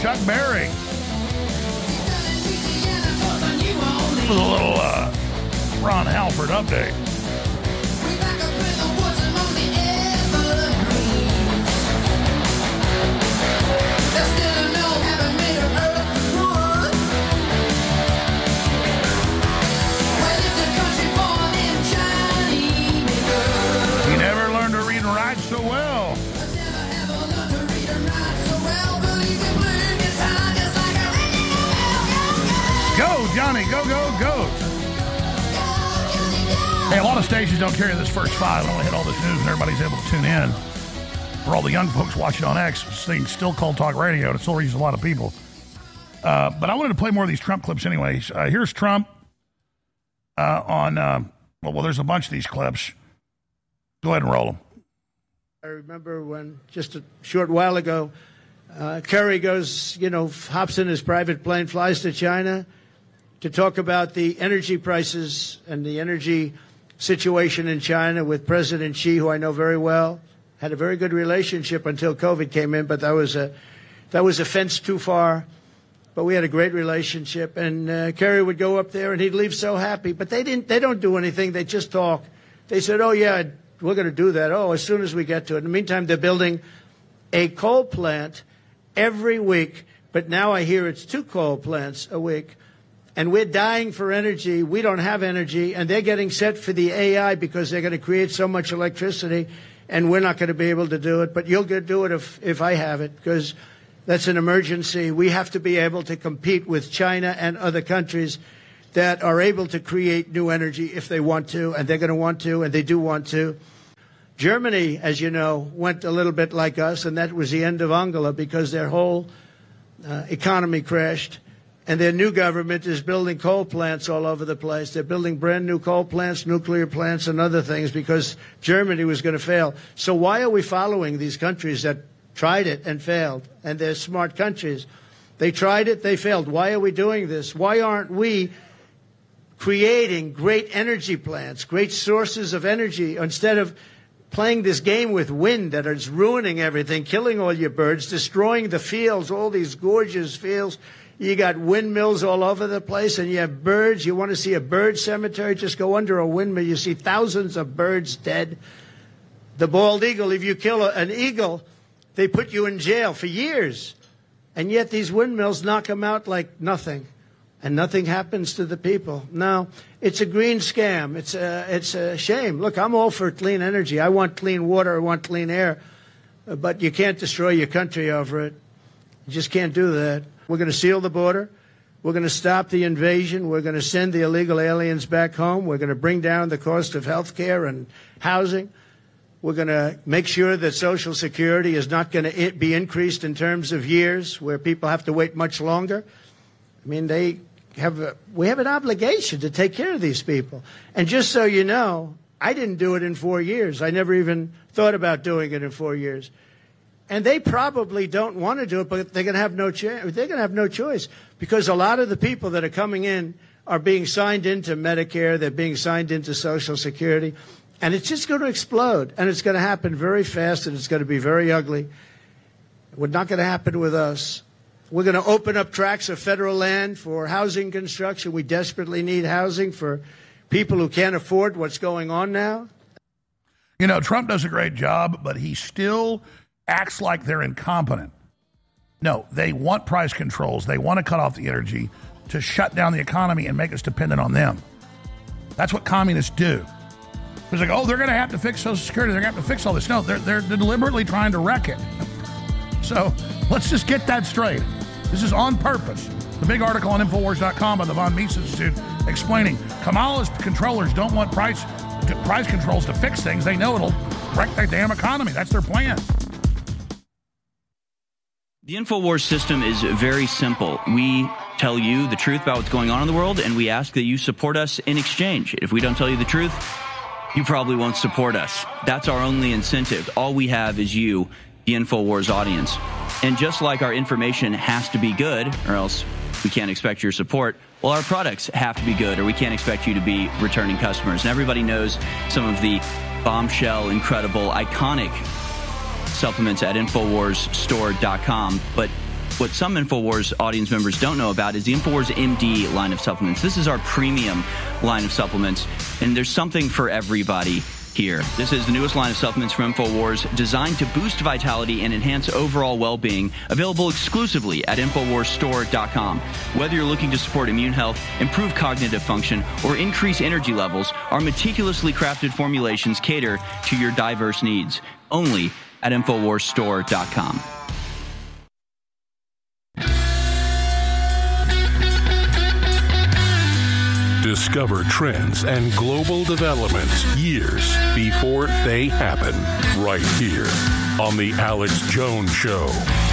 Chuck Berry. With a little Ron Halford update. You never learned to read and write so well. Go, Johnny. Go, go, go. Hey, a lot of stations don't carry this first five. I only hit all this news and everybody's able to tune in. For all the young folks watching on X, this thing's still called Talk Radio, and it still reaches a lot of people. But I wanted to play more of these Trump clips anyways. Here's Trump on, well, there's a bunch of these clips. Go ahead and roll them. I remember when, just a short while ago, Kerry goes, hops in his private plane, flies to China to talk about the energy prices and the energy situation in China with President Xi, who I know very well. Had a very good relationship until COVID came in, but that was a fence too far. But we had a great relationship, and Kerry would go up there, and he'd leave so happy. But they don't do anything. They just talk. They said, "Oh yeah, we're going to do that. Oh, as soon as we get to it." In the meantime, they're building a coal plant every week. But now I hear it's 2 coal plants a week. And we're dying for energy. We don't have energy, and they're getting set for the AI because they're going to create so much electricity, and we're not going to be able to do it. But you'll get to do it if I have it, because that's an emergency. We have to be able to compete with China and other countries that are able to create new energy if they want to, and they're going to want to, and they do want to. Germany, as you know, went a little bit like us, and that was the end of Angela because their whole economy crashed. And their new government is building coal plants all over the place. They're building brand new coal plants, nuclear plants, and other things because Germany was going to fail. So why are we following these countries that tried it and failed? And they're smart countries. They tried it, they failed. Why are we doing this? Why aren't we creating great energy plants, great sources of energy, instead of playing this game with wind that is ruining everything, killing all your birds, destroying the fields, all these gorgeous fields? You got windmills all over the place, and you have birds. You want to see a bird cemetery? Just go under a windmill. You see thousands of birds dead. The bald eagle, if you kill an eagle, they put you in jail for years. And yet these windmills knock them out like nothing, and nothing happens to the people. No, it's a green scam. It's a shame. Look, I'm all for clean energy. I want clean water. I want clean air. But you can't destroy your country over it. You just can't do that. We're going to seal the border. We're going to stop the invasion. We're going to send the illegal aliens back home. We're going to bring down the cost of health care and housing. We're going to make sure that Social Security is not going to be increased in terms of years where people have to wait much longer. I mean, we have an obligation to take care of these people. And just so you know, I didn't do it in 4 years. I never even thought about doing it in 4 years. And they probably don't want to do it, but they're going to have no chance. They're going to have no choice because a lot of the people that are coming in are being signed into Medicare. They're being signed into Social Security. And it's just going to explode. And it's going to happen very fast, and it's going to be very ugly. It's not going to happen with us. We're going to open up tracts of federal land for housing construction. We desperately need housing for people who can't afford what's going on now. You know, Trump does a great job, but he still acts like they're incompetent. No, they want price controls. They want to cut off the energy to shut down the economy and make us dependent on them. That's what communists do. It's like, oh, they're going to have to fix Social Security. They're going to have to fix all this. No, they're deliberately trying to wreck it. So let's just get that straight. This is on purpose. The big article on Infowars.com by the Von Mises Institute explaining Kamala's controllers don't want price controls to fix things. They know it'll wreck their damn economy. That's their plan. The InfoWars system is very simple. We tell you the truth about what's going on in the world, and we ask that you support us in exchange. If we don't tell you the truth, you probably won't support us. That's our only incentive. All we have is you, the InfoWars audience. And just like our information has to be good, or else we can't expect your support, well, our products have to be good, or we can't expect you to be returning customers. And everybody knows some of the bombshell, incredible, iconic supplements at InfoWarsStore.com, but What some InfoWars audience members don't know about is the InfoWars MD line of supplements. This is our premium line of supplements, and there's something for everybody here. This is the newest line of supplements from InfoWars, designed to boost vitality and enhance overall well-being, available exclusively at InfoWarsStore.com. Whether you're looking to support immune health, improve cognitive function, or increase energy levels, our meticulously crafted formulations cater to your diverse needs. Only at InfoWarsStore.com. Discover trends and global developments years before they happen, right here on The Alex Jones Show.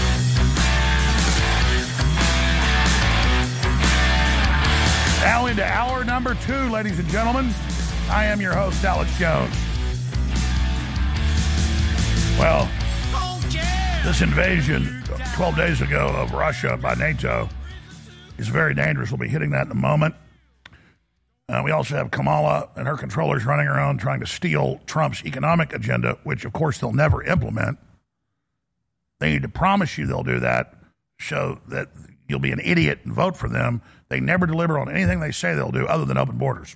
Now into hour number 2, ladies and gentlemen. I am your host, Alex Jones. Well, this invasion 12 days ago of Russia by NATO is very dangerous. We'll be hitting that in a moment. We also have Kamala and her controllers running around trying to steal Trump's economic agenda, which, of course, they'll never implement. They need to promise you they'll do that, show that you'll be an idiot and vote for them. They never deliver on anything they say they'll do other than open borders.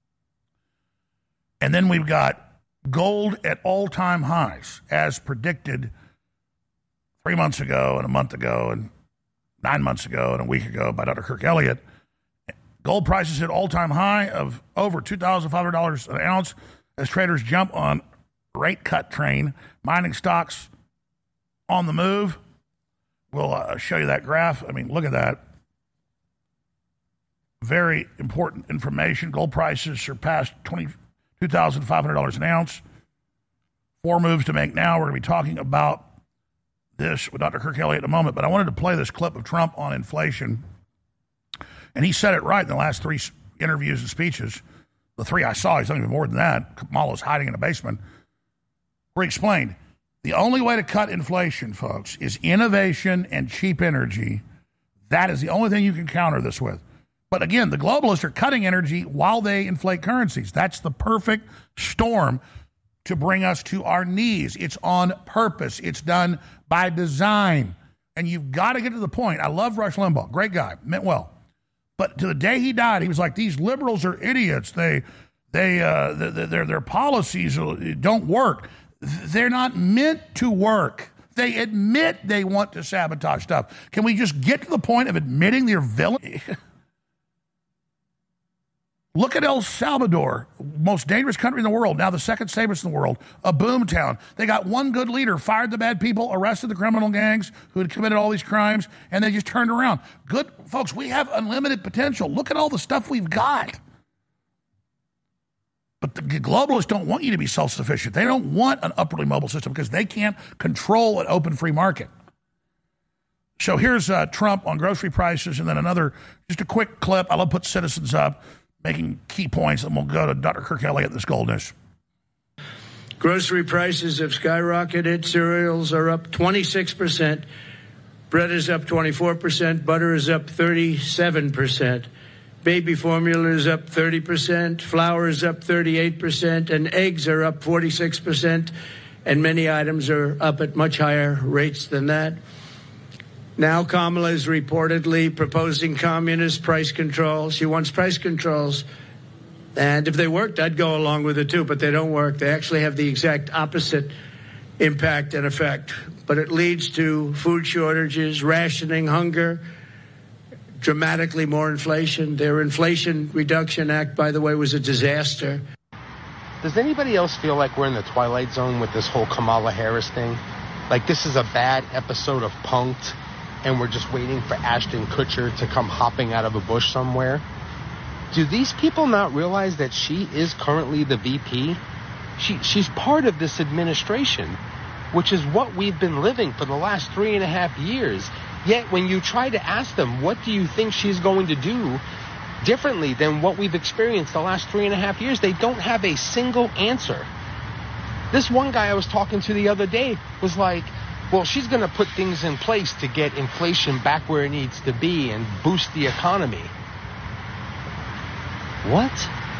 And then we've got gold at all-time highs, as predicted 3 months ago and a month ago and 9 months ago and a week ago by Dr. Kirk Elliott. Gold prices hit all-time high of over $2,500 an ounce as traders jump on rate cut train, mining stocks on the move. We'll show you that graph. I mean, look at that. Very important information. Gold prices surpassed $22,500 an ounce. 4 moves to make now. We're going to be talking about this with Dr. Kirk Elliott in a moment, but I wanted to play this clip of Trump on inflation. And he said it right in the last 3 interviews and speeches. The 3 I saw, he's done even more than that. Kamala's hiding in a basement. Where he explained, the only way to cut inflation, folks, is innovation and cheap energy. That is the only thing you can counter this with. But again, the globalists are cutting energy while they inflate currencies. That's the perfect storm to bring us to our knees. It's on purpose. It's done by design. And you've got to get to the point. I love Rush Limbaugh. Great guy. Meant well. But to the day he died, he was like, these liberals are idiots. Their policies don't work. They're not meant to work. They admit they want to sabotage stuff. Can we just get to the point of admitting they're villain? Look at El Salvador, most dangerous country in the world, now the second safest in the world, a boom town. They got one good leader, fired the bad people, arrested the criminal gangs who had committed all these crimes, and they just turned around. Good, folks, we have unlimited potential. Look at all the stuff we've got. But the globalists don't want you to be self-sufficient. They don't want an upwardly mobile system because they can't control an open free market. So here's Trump on grocery prices, and then just a quick clip. I love put citizens up, making key points, and we'll go to Dr. Kirk Elliott, this gold news. Grocery prices have skyrocketed. Cereals are up 26%. Bread is up 24%. Butter is up 37%. Baby formula is up 30%. Flour is up 38%. And eggs are up 46%. And many items are up at much higher rates than that. Now Kamala is reportedly proposing communist price controls. She wants price controls. And if they worked, I'd go along with it too, but they don't work. They actually have the exact opposite impact and effect. But it leads to food shortages, rationing, hunger, dramatically more inflation. Their Inflation Reduction Act, by the way, was a disaster. Does anybody else feel like we're in the Twilight Zone with this whole Kamala Harris thing? Like this is a bad episode of Punk'd, and we're just waiting for Ashton Kutcher to come hopping out of a bush somewhere? Do these people not realize that she is currently the VP? She's part of this administration, which is what we've been living for the last 3.5 years. Yet when you try to ask them, what do you think she's going to do differently than what we've experienced the last 3.5 years, they don't have a single answer. This one guy I was talking to the other day was like, well, she's going to put things in place to get inflation back where it needs to be and boost the economy. What?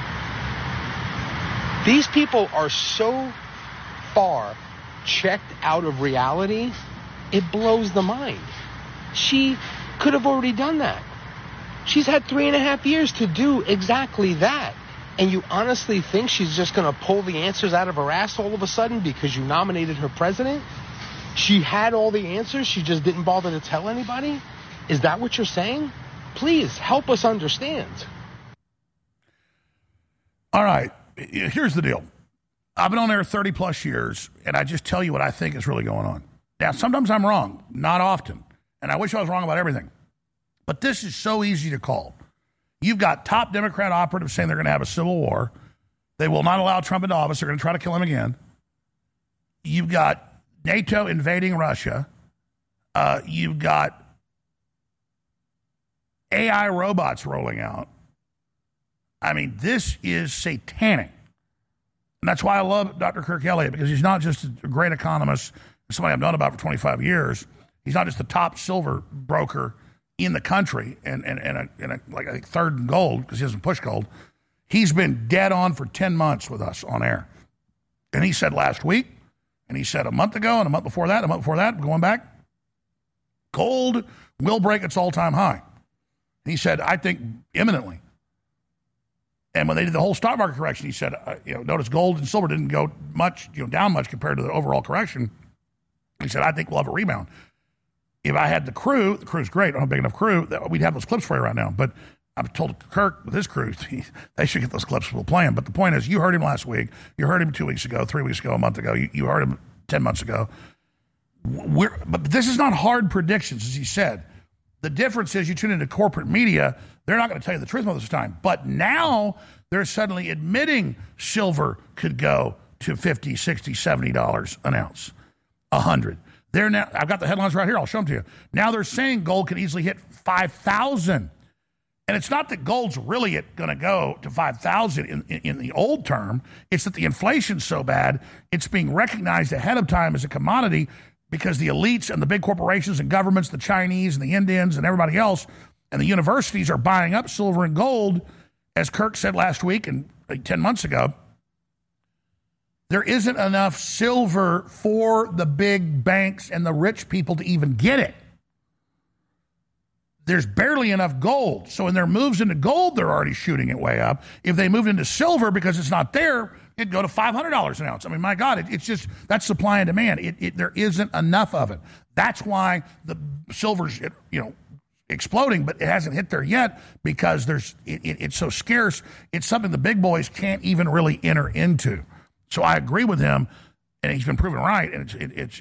These people are so far checked out of reality, it blows the mind. She could have already done that. She's had 3.5 years to do exactly that. And you honestly think she's just going to pull the answers out of her ass all of a sudden because you nominated her president? She had all the answers, she just didn't bother to tell anybody? Is that what you're saying? Please help us understand. All right, here's the deal. I've been on air 30 plus years, and I just tell you what I think is really going on. Now, sometimes I'm wrong, not often, and I wish I was wrong about everything. But this is so easy to call. You've got top Democrat operatives saying they're going to have a civil war. They will not allow Trump into office. They're going to try to kill him again. You've got NATO invading Russia. You've got AI robots rolling out. I mean, this is satanic. And that's why I love Dr. Kirk Elliott, because he's not just a great economist, somebody I've known about for 25 years. He's not just the top silver broker in the country and like I think third in gold, because he doesn't push gold. He's been dead on for 10 months with us on air. And he said last week, and he said a month ago, and a month before that, going back, gold will break its all-time high. And he said, I think imminently. And when they did the whole stock market correction, he said, notice gold and silver didn't go much, down much compared to the overall correction. He said, I think we'll have a rebound. If I had the crew's great, I don't have a big enough crew, we'd have those clips for you right now. But I've told Kirk with his crew, they should get those clips, we'll play them. But the point is, you heard him last week, you heard him 2 weeks ago, 3 weeks ago, a month ago, you heard him 10 months ago. But this is not hard predictions, as he said. The difference is you tune into corporate media, they're not going to tell you the truth most of the time. But now they're suddenly admitting silver could go to $50, $60, $70 an ounce, $100. They're now, I've got the headlines right here, I'll show them to you. Now they're saying gold could easily hit 5,000. And it's not that gold's really going to go to 5,000 in the old term. It's that the inflation's so bad, it's being recognized ahead of time as a commodity because the elites and the big corporations and governments, the Chinese and the Indians and everybody else, and the universities are buying up silver and gold. As Kirk said last week and 10 months ago, there isn't enough silver for the big banks and the rich people to even get it. There's barely enough gold. So in their moves into gold, they're already shooting it way up. If they moved into silver because it's not there, it'd go to $500 an ounce. I mean, my God, it's just, that's supply and demand. There isn't enough of it. That's why the silver's, exploding, but it hasn't hit there yet because it's so scarce. It's something the big boys can't even really enter into. So I agree with him, and he's been proven right. And it's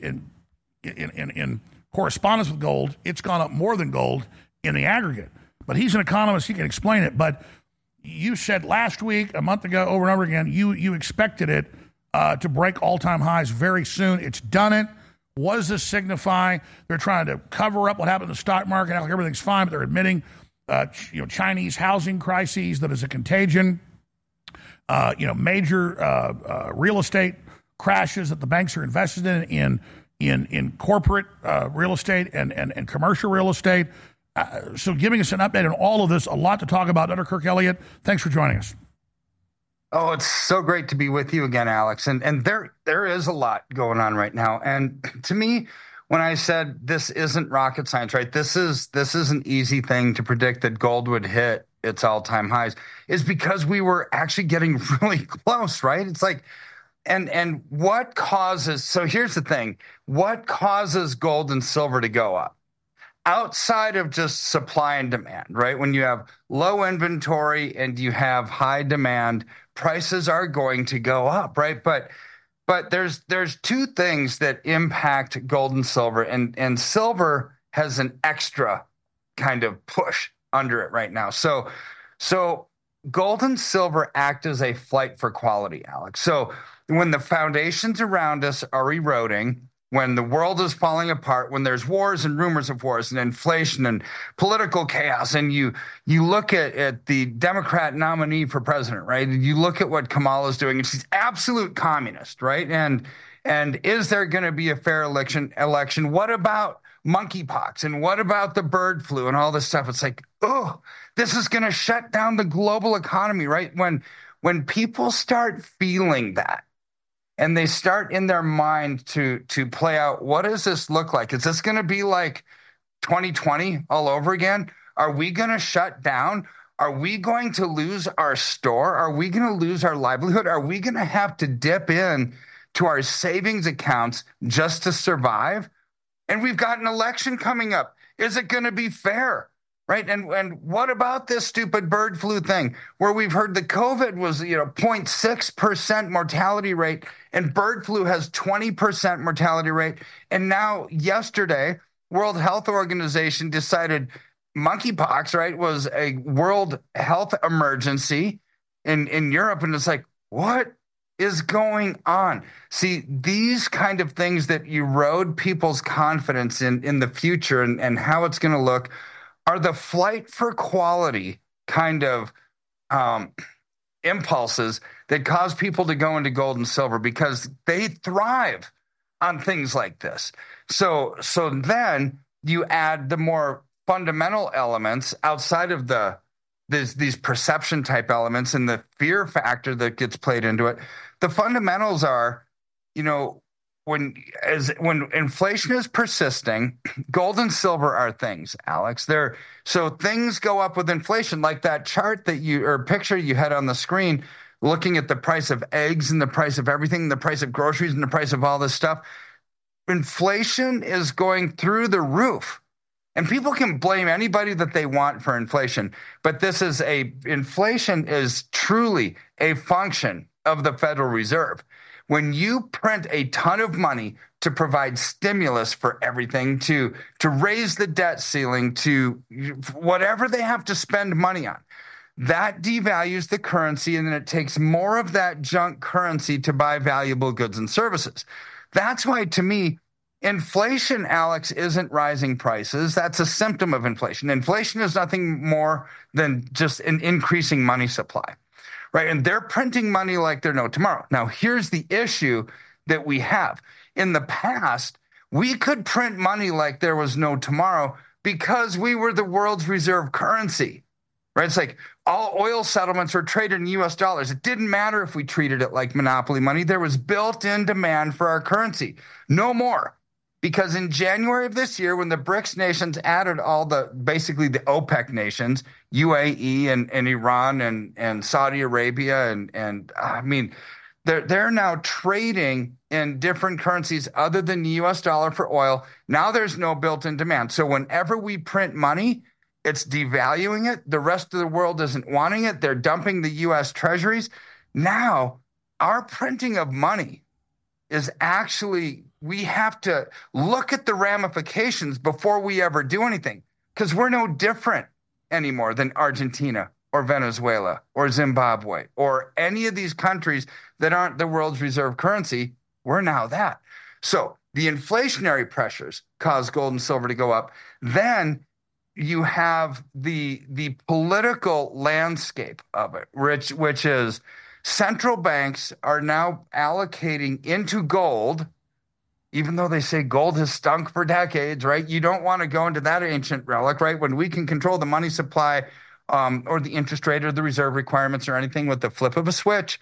in correspondence with gold, it's gone up more than gold in the aggregate. But he's an economist, he can explain it. But you said last week, a month ago, over and over again, you expected it to break all-time highs very soon. It's done it. What does this signify? They're trying to cover up what happened in the stock market, act like everything's fine, but they're admitting Chinese housing crises that is a contagion, major real estate crashes that the banks are invested in corporate real estate and commercial real estate. So giving us an update on all of this, a lot to talk about. Dr. Kirk Elliott, thanks for joining us. Oh, it's so great to be with you again, Alex. And there is a lot going on right now. And to me, when I said this isn't rocket science, right? This is an easy thing to predict that gold would hit its all-time highs, is because we were actually getting really close, right? It's like, and what causes, so here's the thing, what causes gold and silver to go up? Outside of just supply and demand, right? When you have low inventory and you have high demand, prices are going to go up, right? But there's two things that impact gold and silver, and silver has an extra kind of push under it right now. So gold and silver act as a flight for quality, Alex. So when the foundations around us are eroding, when the world is falling apart, when there's wars and rumors of wars and inflation and political chaos, and you look at the Democrat nominee for president, right? And you look at what Kamala's doing, and she's absolute communist, right? And is there going to be a fair election? What about monkeypox? And what about the bird flu and all this stuff? It's like, oh, this is going to shut down the global economy, right? When people start feeling that, and they start in their mind to play out, what does this look like? Is this going to be like 2020 all over again? Are we going to shut down? Are we going to lose our store? Are we going to lose our livelihood? Are we going to have to dip in to our savings accounts just to survive? And we've got an election coming up. Is it going to be fair? Right. And what about this stupid bird flu thing where we've heard the COVID was, 0.6% mortality rate and bird flu has 20% mortality rate. And now yesterday, World Health Organization decided monkeypox, right, was a world health emergency in Europe. And it's like, what is going on? See, these kind of things that erode people's confidence in the future and how it's going to look are the flight for quality kind of impulses that cause people to go into gold and silver because they thrive on things like this. So then you add the more fundamental elements outside of these perception type elements and the fear factor that gets played into it. The fundamentals are, when inflation is persisting, gold and silver are things, Alex. So things go up with inflation, like that chart or picture you had on the screen, looking at the price of eggs and the price of everything, the price of groceries and the price of all this stuff. Inflation is going through the roof. And people can blame anybody that they want for inflation, but inflation is truly a function of the Federal Reserve. When you print a ton of money to provide stimulus for everything, to raise the debt ceiling, to whatever they have to spend money on, that devalues the currency, and then it takes more of that junk currency to buy valuable goods and services. That's why, to me, inflation, Alex, isn't rising prices. That's a symptom of inflation. Inflation is nothing more than just an increasing money supply, right? And they're printing money like there's no tomorrow. Now, here's the issue that we have. In the past, we could print money like there was no tomorrow because we were the world's reserve currency, right? It's like all oil settlements were traded in U.S. dollars. It didn't matter if we treated it like monopoly money. There was built-in demand for our currency. No more. Because in January of this year, when the BRICS nations added basically the OPEC nations, UAE and Iran and Saudi Arabia, and I mean, they're now trading in different currencies other than the U.S. dollar for oil. Now there's no built-in demand. So whenever we print money, it's devaluing it. The rest of the world isn't wanting it. They're dumping the U.S. treasuries. Now our printing of money is actually, we have to look at the ramifications before we ever do anything, because we're no different anymore than Argentina or Venezuela or Zimbabwe or any of these countries that aren't the world's reserve currency. We're now that. So the inflationary pressures cause gold and silver to go up. Then you have the political landscape of it, which is central banks are now allocating into gold, even though they say gold has stunk for decades, right? You don't want to go into that ancient relic, right? When we can control the money supply or the interest rate or the reserve requirements or anything with the flip of a switch,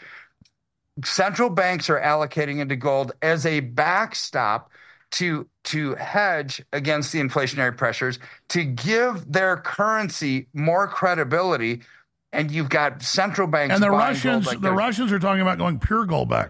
central banks are allocating into gold as a backstop to hedge against the inflationary pressures, to give their currency more credibility. And you've got central banks. And the Russians are talking about going pure gold back.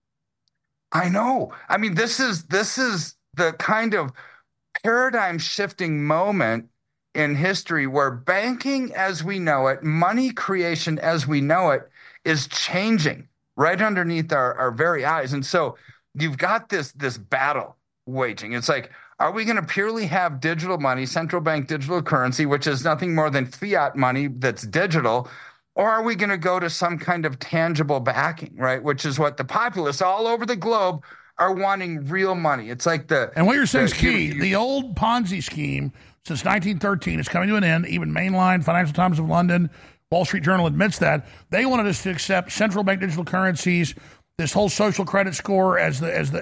I know. I mean, this is the kind of paradigm shifting moment in history where banking as we know it, money creation as we know it, is changing right underneath our very eyes. And so you've got this battle waging. It's like, are we going to purely have digital money, central bank digital currency, which is nothing more than fiat money that's digital, or are we going to go to some kind of tangible backing, right? Which is what the populace all over the globe are wanting, real money. It's like and what you're saying is key. The old Ponzi scheme since 1913 is coming to an end. Even Mainline, Financial Times of London, Wall Street Journal admits that. They wanted us to accept central bank digital currencies, this whole social credit score as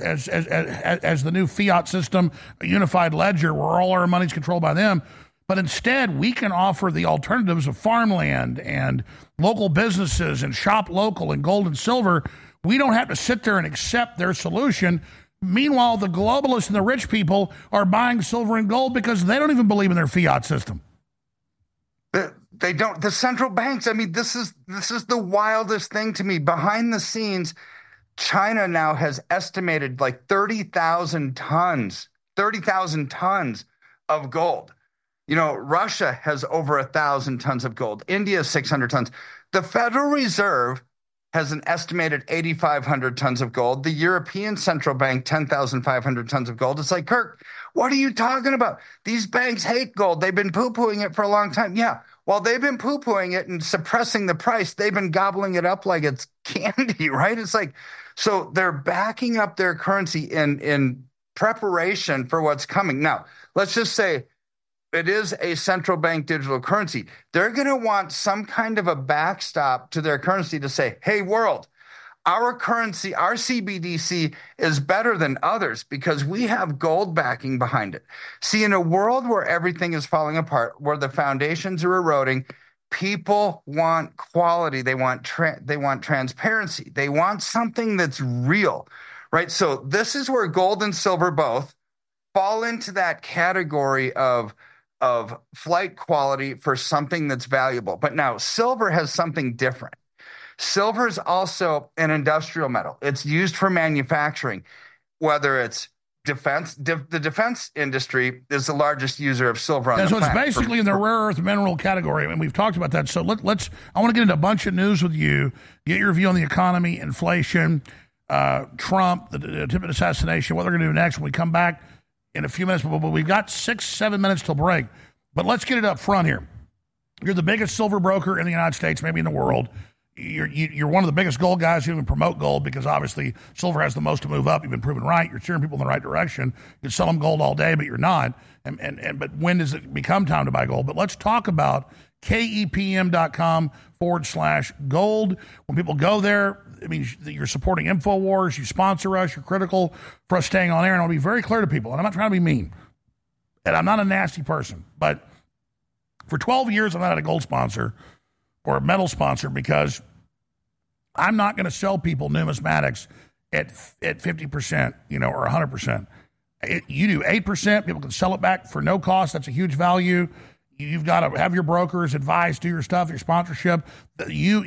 the new fiat system, a unified ledger where all our money is controlled by them. But instead, we can offer the alternatives of farmland and local businesses and shop local and gold and silver. We don't have to sit there and accept their solution. Meanwhile, the globalists and the rich people are buying silver and gold because they don't even believe in their fiat system. They don't. The central banks, I mean, this is the wildest thing to me. Behind the scenes, China now has estimated like 30,000 tons of gold. You know, Russia has over 1,000 tons of gold. India, 600 tons. The Federal Reserve has an estimated 8,500 tons of gold. The European Central Bank, 10,500 tons of gold. It's like, Kirk, what are you talking about? These banks hate gold. They've been poo-pooing it for a long time. Yeah, while they've been poo-pooing it and suppressing the price, they've been gobbling it up like it's candy, right? It's like, so they're backing up their currency in preparation for what's coming. Now, let's just say it is a central bank digital currency. They're going to want some kind of a backstop to their currency to say, hey, world, our currency, our CBDC is better than others because we have gold backing behind it. See, in a world where everything is falling apart, where the foundations are eroding, people want quality. They want transparency. They want something that's real, right? So this is where gold and silver both fall into that category of flight quality for something that's valuable. But now silver has something different. Silver is also an industrial metal. It's used for manufacturing, whether it's defense. The defense industry is the largest user of silver on the planet. So it's basically in the rare earth mineral category, and we've talked about that. So I want to get into a bunch of news with you, get your view on the economy, inflation, Trump, the attempted assassination, what they're going to do next when we come back in a few minutes. But we've got 6-7 minutes till break. But let's get it up front here. You're the biggest silver broker in the United States, maybe in the world. You're one of the biggest gold guys who even promote gold because obviously silver has the most to move up. You've been proven right. You're steering people in the right direction. You can sell them gold all day, but you're not. But when does it become time to buy gold? But let's talk about KEPM.com/gold. When people go there, it means that you're supporting InfoWars, you sponsor us, you're critical for us staying on air. And I'll be very clear to people, and I'm not trying to be mean, and I'm not a nasty person, but for 12 years I've not had a gold sponsor or a metal sponsor because I'm not going to sell people numismatics at 50%, or 100%. You do 8%, people can sell it back for no cost. That's a huge value. You've got to have your brokers advise, do your stuff, your sponsorship. You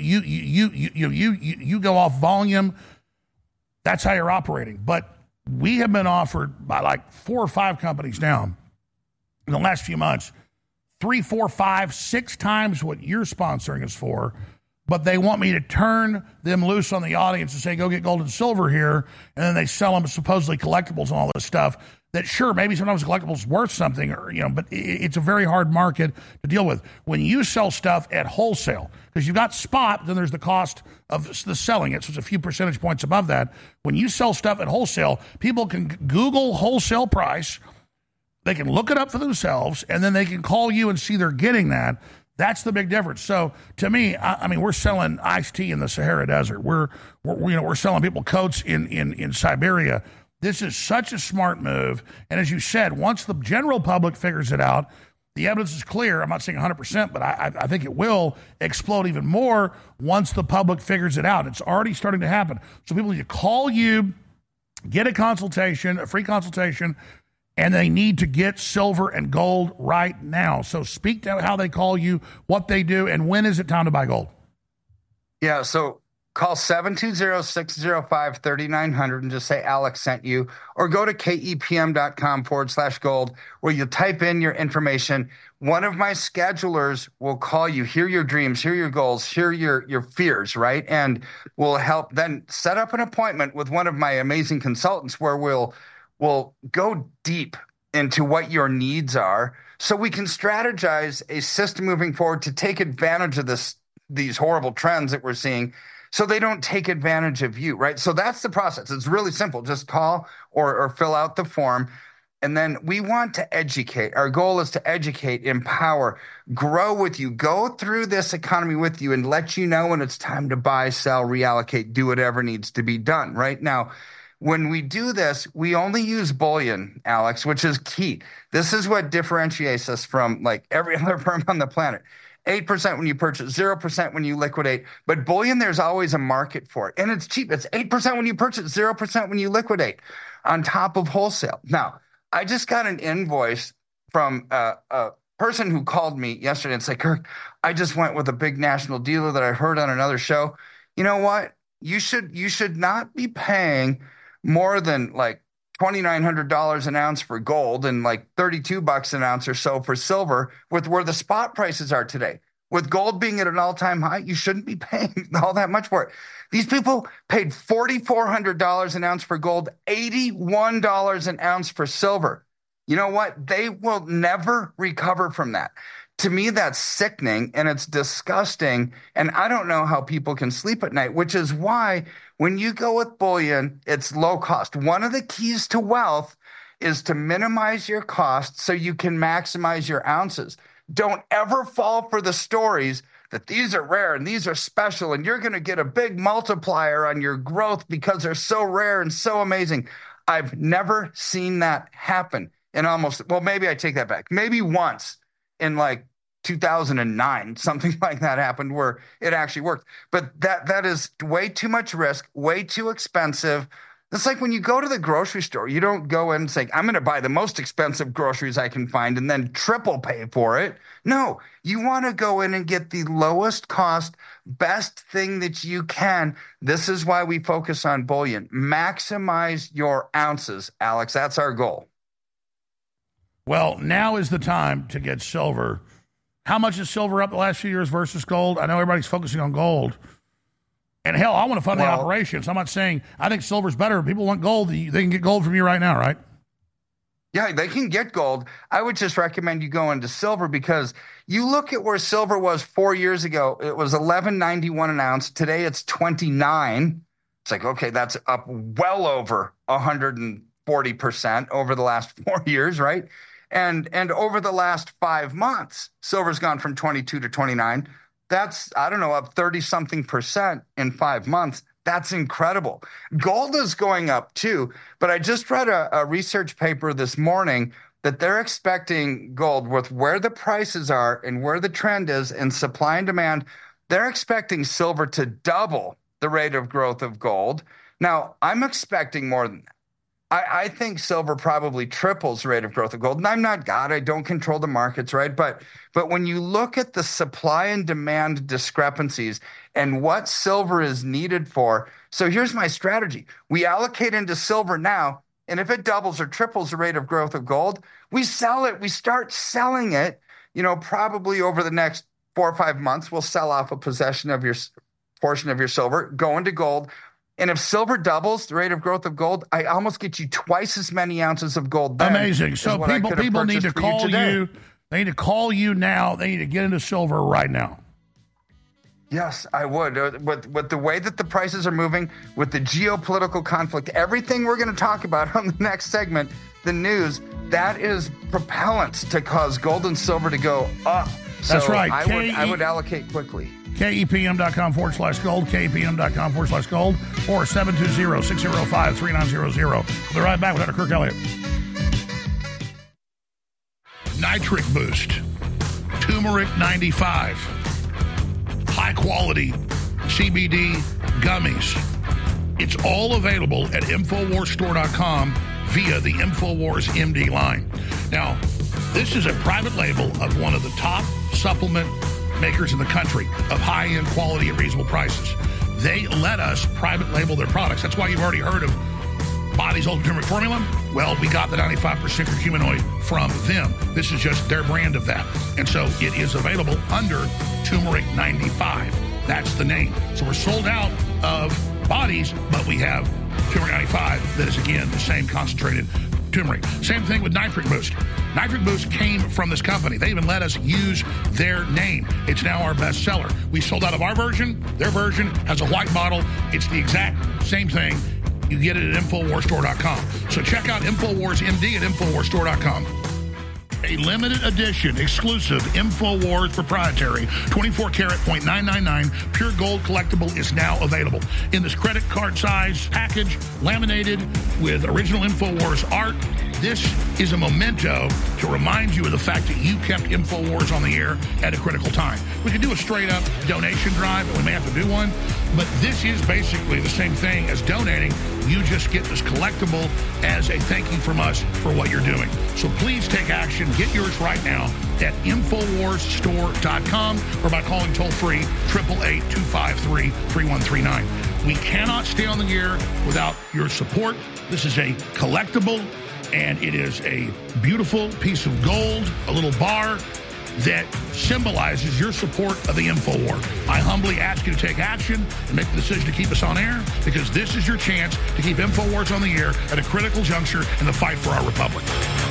go off volume. That's how you're operating. But we have been offered by like 4 or 5 companies now in the last few months, 3, 4, 5, 6 times what you're sponsoring us for. But they want me to turn them loose on the audience and say, go get gold and silver here. And then they sell them supposedly collectibles and all this stuff that, sure, maybe sometimes collectibles worth something, but it's a very hard market to deal with. When you sell stuff at wholesale, because you've got spot, then there's the cost of the selling it. So it's a few percentage points above that. When you sell stuff at wholesale, people can Google wholesale price. They can look it up for themselves, and then they can call you and see they're getting that. That's the big difference. So to me, I mean, we're selling iced tea in the Sahara Desert. We're selling people coats in Siberia. This is such a smart move. And as you said, once the general public figures it out, the evidence is clear. I'm not saying 100%, but I think it will explode even more once the public figures it out. It's already starting to happen. So people need to call you, get a consultation, a free consultation, and they need to get silver and gold right now. So speak to how they call you, what they do, and when is it time to buy gold? Yeah, so call 720-605-3900 and just say Alex sent you, or go to KEPM.com/gold where you type in your information. One of my schedulers will call you, hear your dreams, hear your goals, hear your fears, right? And we'll help then set up an appointment with one of my amazing consultants where we'll go deep into what your needs are so we can strategize a system moving forward to take advantage of these horrible trends that we're seeing so they don't take advantage of you, right? So that's the process. It's really simple. Just call or fill out the form. And then we want to educate. Our goal is to educate, empower, grow with you, go through this economy with you and let you know when it's time to buy, sell, reallocate, do whatever needs to be done. Right now, when we do this, we only use bullion, Alex, which is key. This is what differentiates us from like every other firm on the planet. 8% when you purchase, 0% when you liquidate. But bullion, there's always a market for it. And it's cheap. It's 8% when you purchase, 0% when you liquidate on top of wholesale. Now, I just got an invoice from a person who called me yesterday and said, Kirk, I just went with a big national dealer that I heard on another show. You know what? You should not be paying more than like $2,900 an ounce for gold and like $32 an ounce or so for silver with where the spot prices are today. With gold being at an all-time high, you shouldn't be paying all that much for it. These people paid $4,400 an ounce for gold, $81 an ounce for silver. You know what? They will never recover from that. To me, that's sickening and it's disgusting. And I don't know how people can sleep at night, which is why when you go with bullion, it's low cost. One of the keys to wealth is to minimize your costs so you can maximize your ounces. Don't ever fall for the stories that these are rare and these are special and you're going to get a big multiplier on your growth because they're so rare and so amazing. I've never seen that happen in maybe I take that back. Maybe once in like 2009, something like that happened where it actually worked. But that is way too much risk, way too expensive. It's like when you go to the grocery store, you don't go in and say, I'm going to buy the most expensive groceries I can find and then triple pay for it. No, you want to go in and get the lowest cost, best thing that you can. This is why we focus on bullion. Maximize your ounces, Alex. That's our goal. Well, now is the time to get silver. How much is silver up the last few years versus gold? I know everybody's focusing on gold. And hell, I want to fund the operations. I'm not saying I think silver's better. People want gold. They can get gold from you right now, right? Yeah, they can get gold. I would just recommend you go into silver because you look at where silver was 4 years ago. It was $11.91 an ounce. Today it's $29. It's like, okay, that's up well over 140% over the last 4 years, right? And over the last 5 months, silver's gone from 22 to 29. That's, I don't know, up 30-something% in 5 months. That's incredible. Gold is going up too, but I just read a research paper this morning that they're expecting gold with where the prices are and where the trend is in supply and demand. They're expecting silver to double the rate of growth of gold. Now, I'm expecting more than that. I think silver probably triples the rate of growth of gold. And I'm not God. I don't control the markets, right? But when you look at the supply and demand discrepancies and what silver is needed for, so here's my strategy. We allocate into silver now, and if it doubles or triples the rate of growth of gold, we sell it. We start selling it, probably over the next 4 or 5 months, we'll sell off a portion of your silver, go into gold. And if silver doubles the rate of growth of gold, I almost get you twice as many ounces of gold. Amazing. So people need to call you. They need to call you now. They need to get into silver right now. Yes, I would. With the way that the prices are moving, with the geopolitical conflict, everything we're going to talk about on the next segment, the news, that is propellants to cause gold and silver to go up. That's right. I would allocate quickly. KEPM.com/gold, KEPM.com/gold, or 720-605-3900. We'll be right back with Dr. Kirk Elliott. Nitric Boost, Turmeric 95, high-quality CBD gummies. It's all available at InfoWarsStore.com via the InfoWars MD line. Now, this is a private label of one of the top supplement makers in the country of high-end quality at reasonable prices. They let us private label their products. That's why you've already heard of Body's Ultimate Turmeric Formula. Well, we got the 95% curcuminoid from them. This is just their brand of that. And so it is available under Turmeric 95. That's the name. So we're sold out of Bodies, but we have Turmeric 95 that is, again, the same concentrated turmeric. Same thing with Nitric Boost. Nitric Boost came from this company. They even let us use their name. It's now our best seller. We sold out of our version. Their version has a white bottle. It's the exact same thing. You get it at InfoWarsStore.com. So check out InfoWars MD at InfoWarsStore.com. A limited edition, exclusive InfoWars proprietary 24-karat .999 pure gold collectible is now available in this credit card size package, laminated with original InfoWars art, this is a memento to remind you of the fact that you kept InfoWars on the air at a critical time. We could do a straight-up donation drive, and we may have to do one, but this is basically the same thing as donating. You just get this collectible as a thank you from us for what you're doing. So please take action. Get yours right now at InfoWarsStore.com or by calling toll-free 888-253-3139. We cannot stay on the air without your support. This is a collectible, and it is a beautiful piece of gold, a little bar that symbolizes your support of the InfoWar. I humbly ask you to take action and make the decision to keep us on air, because this is your chance to keep InfoWars on the air at a critical juncture in the fight for our republic.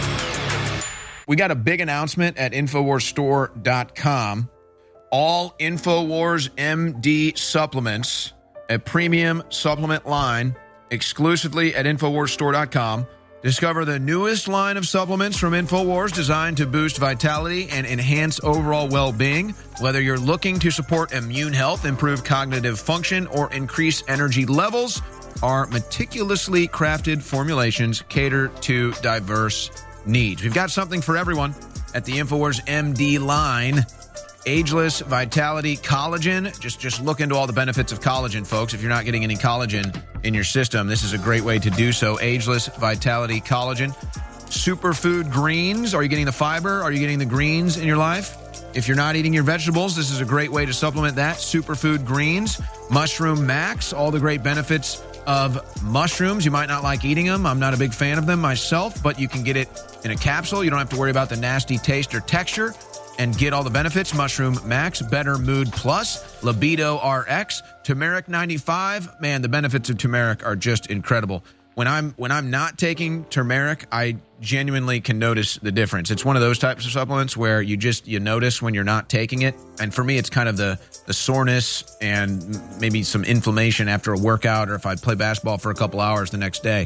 We got a big announcement at InfoWarsStore.com. All InfoWars MD supplements, a premium supplement line, exclusively at InfoWarsStore.com. Discover the newest line of supplements from InfoWars designed to boost vitality and enhance overall well-being. Whether you're looking to support immune health, improve cognitive function, or increase energy levels, our meticulously crafted formulations cater to diverse needs. We've got something for everyone at the InfoWars MD line. Ageless Vitality Collagen. Just look into all the benefits of collagen, folks. If you're not getting any collagen in your system, this is a great way to do so. Ageless Vitality Collagen. Superfood Greens. Are you getting the fiber? Are you getting the greens in your life? If you're not eating your vegetables, this is a great way to supplement that. Superfood Greens. Mushroom Max. All the great benefits of mushrooms. You might not like eating them. I'm not a big fan of them myself, but you can get it in a capsule. You don't have to worry about the nasty taste or texture, and get all the benefits. Mushroom Max, Better Mood Plus, Libido RX, Turmeric 95. Man, the benefits of turmeric are just incredible. When I'm not taking turmeric, I genuinely can notice the difference. It's one of those types of supplements where you notice when you're not taking it. And for me, it's kind of the soreness and maybe some inflammation after a workout, or if I play basketball for a couple hours the next day.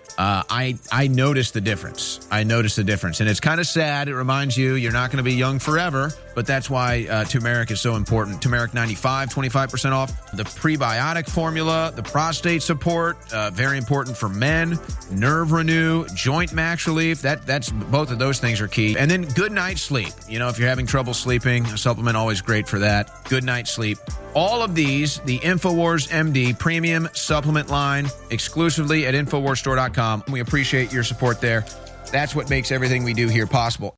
I notice the difference. And it's kind of sad. It reminds you you're not going to be young forever, but that's why turmeric is so important. Turmeric 95, 25% off. The prebiotic formula, the prostate support, very important for men. Nerve renew, joint max relief. That's both of those things are key. And then good night's sleep. You know, if you're having trouble sleeping, a supplement always great for that. Good night's sleep. All of these, the InfoWars MD premium supplement line, exclusively at InfoWarsStore.com. We appreciate your support there. That's what makes everything we do here possible.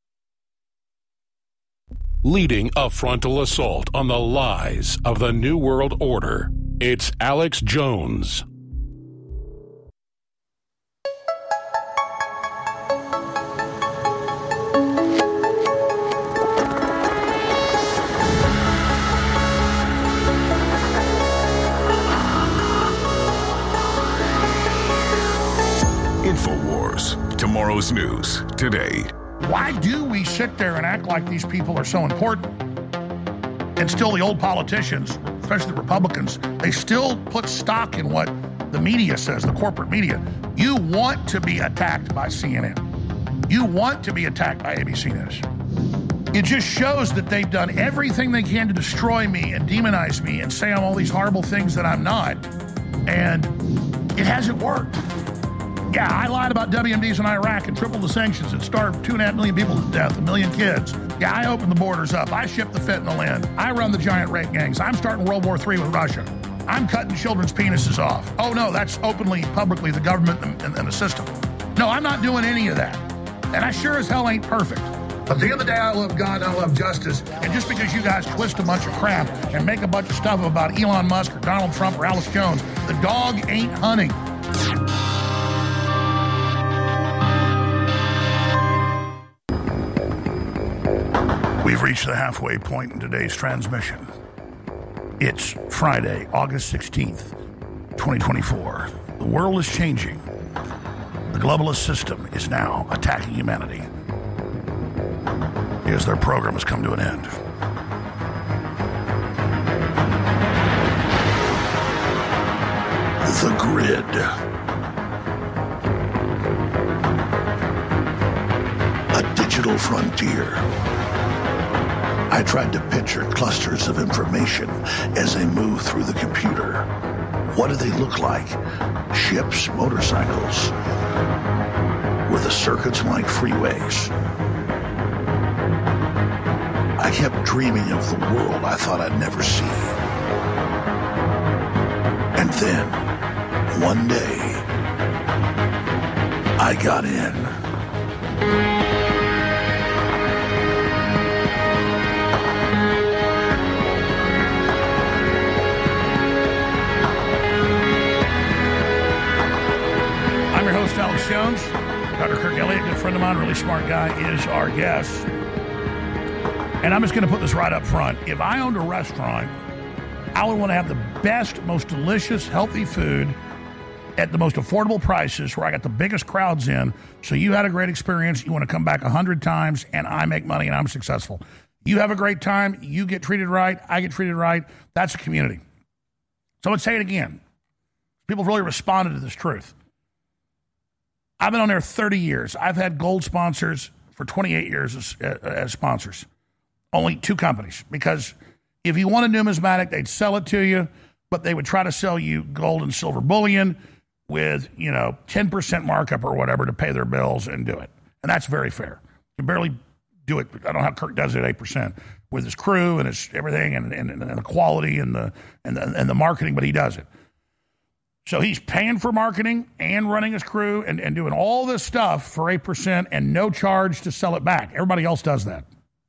Leading a frontal assault on the lies of the New World Order, it's Alex Jones. InfoWars, tomorrow's news today. Why do we sit there and act like these people are so important? And still the old politicians, especially the Republicans, they still put stock in what the media says, the corporate media. You want to be attacked by CNN. You want to be attacked by ABC News. It just shows that they've done everything they can to destroy me and demonize me and say I'm all these horrible things that I'm not. And it hasn't worked. Yeah, I lied about WMDs in Iraq and tripled the sanctions and starved 2.5 million people to death, 1 million kids. Yeah, I opened the borders up. I shipped the fentanyl in. I run the giant rape gangs. I'm starting World War III with Russia. I'm cutting children's penises off. Oh, no, that's openly, publicly, the government and the system. No, I'm not doing any of that. And I sure as hell ain't perfect. But at the end of the day, I love God and I love justice. And just because you guys twist a bunch of crap and make a bunch of stuff about Elon Musk or Donald Trump or Alex Jones, the dog ain't hunting. We've reached the halfway point in today's transmission. It's Friday, August 16th, 2024. The world is changing. The globalist system is now attacking humanity as their program has come to an end. The Grid. A digital frontier. I tried to picture clusters of information as they move through the computer. What do they look like? Ships, motorcycles? with the circuits like freeways. I kept dreaming of the world I thought I'd never see. And then, one day, I got in. I'm your host, Alex Jones. Dr. Kirk Elliott, good friend of mine, really smart guy, is our guest. And I'm just going to put this right up front. If I owned a restaurant, I would want to have the best, most delicious, healthy food at the most affordable prices where I got the biggest crowds in. So you had a great experience. You want to come back 100 times and I make money and I'm successful. You have a great time. You get treated right. I get treated right. That's a community. So let's say it again. People have really responded to this truth. I've been on there 30 years. I've had gold sponsors for 28 years as sponsors. Only 2 companies. Because if you want a numismatic, they'd sell it to you, but they would try to sell you gold and silver bullion with, 10% markup or whatever to pay their bills and do it. And that's very fair. You barely do it. I don't know how Kirk does it at 8% with his crew and his everything and the quality and the marketing, but he does it. So he's paying for marketing and running his crew and doing all this stuff for 8% and no charge to sell it back. Everybody else does that.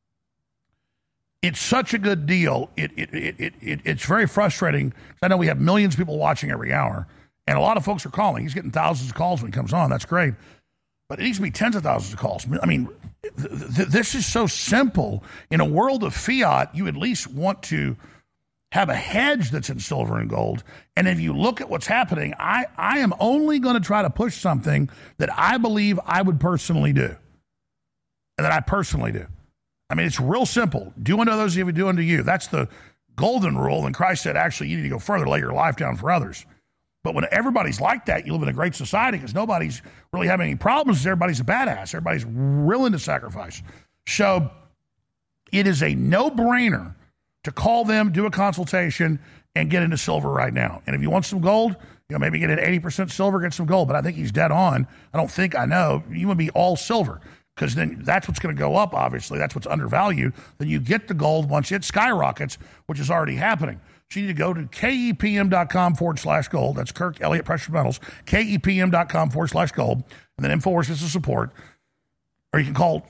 It's such a good deal. It's very frustrating. I know we have millions of people watching every hour, and a lot of folks are calling. He's getting thousands of calls when he comes on. That's great. But it needs to be tens of thousands of calls. I mean, this is so simple. In a world of fiat, you at least want to have a hedge that's in silver and gold. And if you look at what's happening, I am only going to try to push something that I believe I would personally do. And that I personally do. I mean, it's real simple. Do unto others as you would do unto you. That's the golden rule. And Christ said, actually, you need to go further, lay your life down for others. But when everybody's like that, you live in a great society because nobody's really having any problems. Everybody's a badass. Everybody's willing to sacrifice. So it is a no-brainer to call them, do a consultation, and get into silver right now. And if you want some gold, maybe get an 80% silver, get some gold. But I think he's dead on. I know. You want to be all silver because then that's what's going to go up, obviously. That's what's undervalued. Then you get the gold once it skyrockets, which is already happening. So you need to go to KEPM.com/gold. That's Kirk Elliott Precious Metals. KEPM.com/gold. And then InfoWars is the support. Or you can call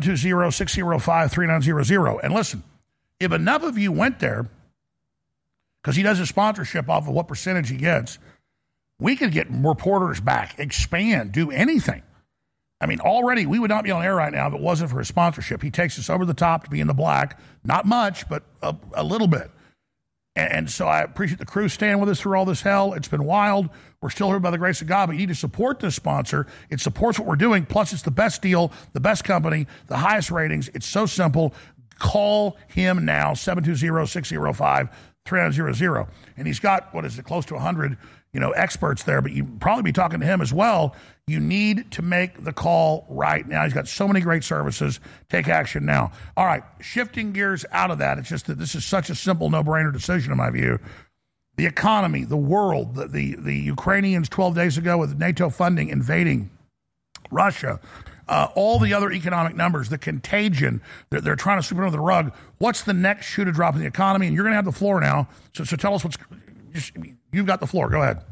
720-605-3900. And listen, if enough of you went there, because he does his sponsorship off of what percentage he gets, we could get reporters back, expand, do anything. I mean, already we would not be on air right now if it wasn't for his sponsorship. He takes us over the top to be in the black. Not much, but a little bit. And so I appreciate the crew staying with us through all this hell. It's been wild. We're still here by the grace of God, but you need to support this sponsor. It supports what we're doing. Plus, it's the best deal, the best company, the highest ratings. It's so simple. Call him now, 720-605-3900. And he's got, close to 100, experts there, but you probably be talking to him as well. You need to make the call right now. He's got so many great services. Take action now. All right, shifting gears out of that. It's just that this is such a simple, no-brainer decision in my view. The economy, the world, the Ukrainians 12 days ago with NATO funding invading Russia, all the other economic numbers, the contagion, they're trying to sweep it under the rug. What's the next shoe to drop in the economy? And you're going to have the floor now. So tell us you've got the floor. Go ahead.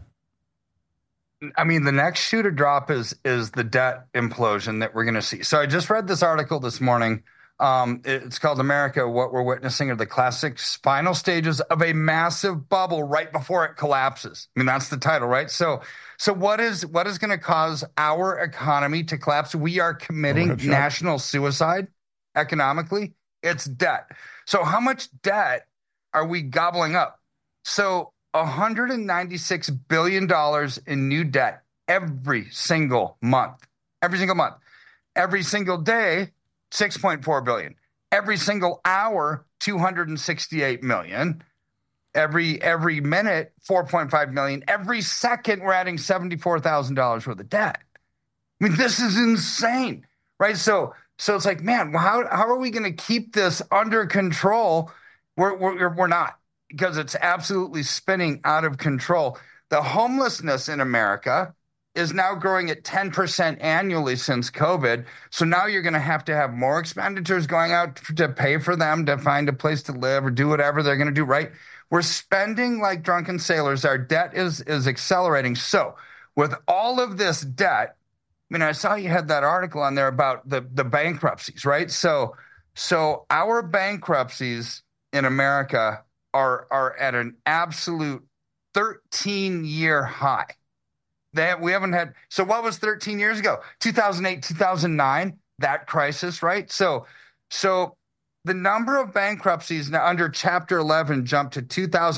I mean, the next shoe to drop is the debt implosion that we're going to see. So I just read this article this morning. It's called America, What We're Witnessing Are the Classic Final Stages of a Massive Bubble Right Before It Collapses. I mean, that's the title, right? So what is going to cause our economy to collapse? We are committing national suicide economically. It's debt. So how much debt are we gobbling up? So $196 billion in new debt every single month. Every single month. Every single day, $6.4 billion. Every single hour, $268 million. Every minute, $4.5 million. Every second, we're adding $74,000 worth of debt. I mean, this is insane, right? So it's like, man, how are we going to keep this under control? We're not, because it's absolutely spinning out of control. The homelessness in America is now growing at 10% annually since COVID. So now you're going to have more expenditures going out to pay for them to find a place to live or do whatever they're going to do, right? We're spending like drunken sailors. Our debt is accelerating. So with all of this debt, I mean, I saw you had that article on there about the bankruptcies, right? So our bankruptcies in America are at an absolute 13-year high. We haven't had, so what was 13 years ago? 2008, 2009, that crisis, right? So the number of bankruptcies now under Chapter 11 jumped to